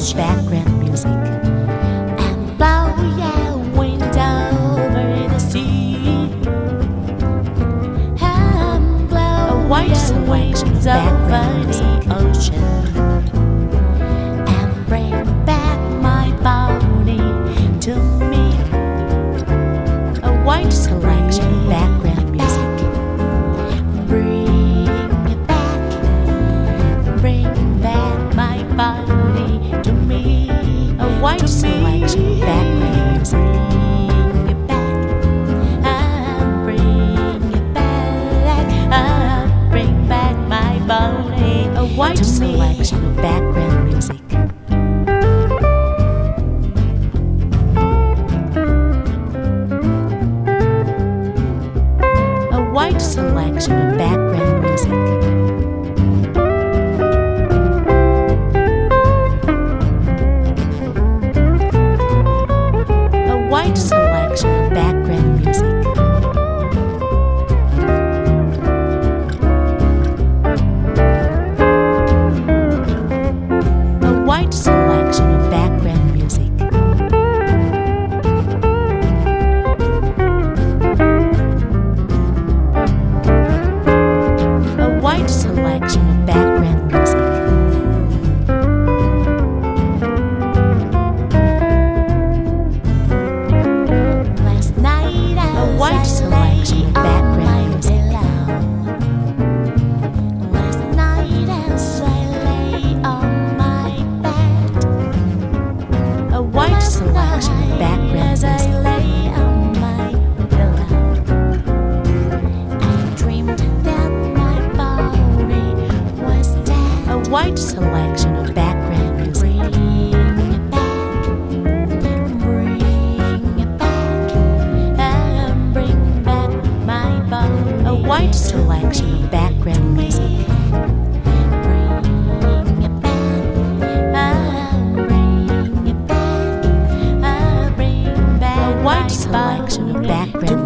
of background music. And blow your wind over the sea. And blow A white selection of background over music. the ocean. And bring back my body to me. A white selection of background music. Bring back my body to me. A white selection of background music. Bring it back. Bring it back. Bring back my body. A white to selection me. of background music. A white selection of background music. A white selection of background music. A white selection of background music. A white selection of background music. Last night A white selection of background music. Last night as I lay on my bed. A white selection of background As I music. lay on my pillow, I dreamed that my body was dead. A white selection of background music. Bring it back, bring it back, and bring back my body. A white selection of background music. Bring it back, bring it back, bring back A white my selection of body background to